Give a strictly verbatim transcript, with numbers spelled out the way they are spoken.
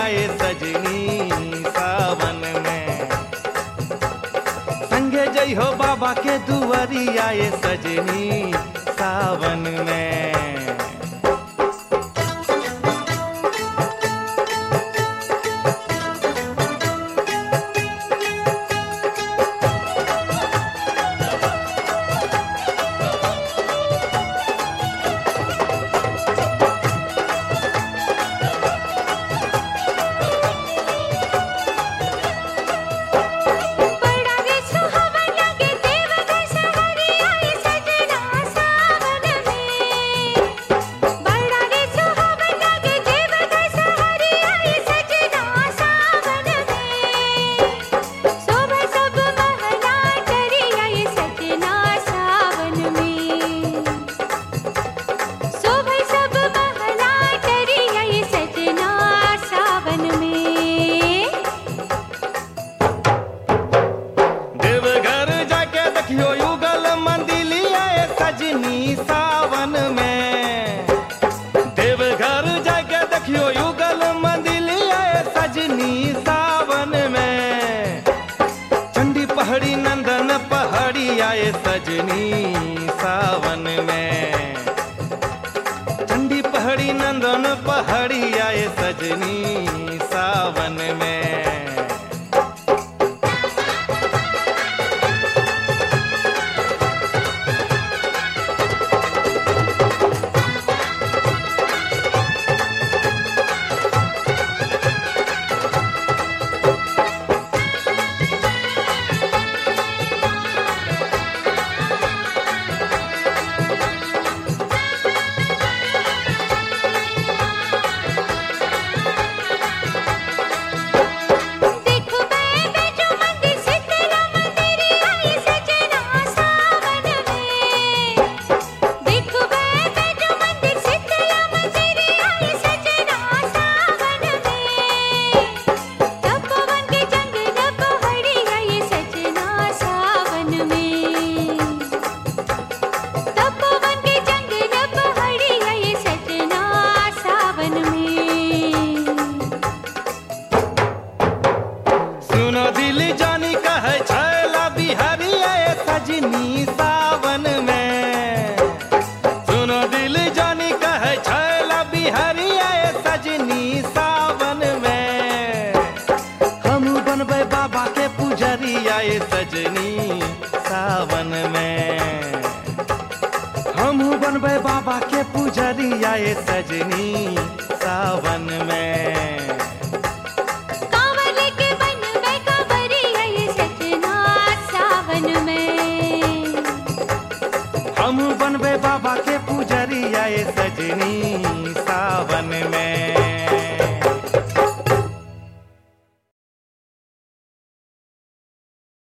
आए सजनी सावन में। संगे जई हो बाबा के दुआरी आए सजनी सावन में। सावन में देवघर जाके देखियो युगल मंदिर आए सजनी सावन में। चंडी पहाड़ी नंदन पहाड़ी आए सजनी सावन में। चंडी पहाड़ी नंदन पहाड़ी आए सजनी सावन में। सजनी सावन में सुनो दिल जानी कहे छैला बिहारी आए सजनी सावन में। हम बनबे बाबा के पुजारी आए सजनी सावन में। हम बनबे बाबा के पुजारी आए सजनी सावन में। हम बनबे बाबा के पुजारी आए सजनी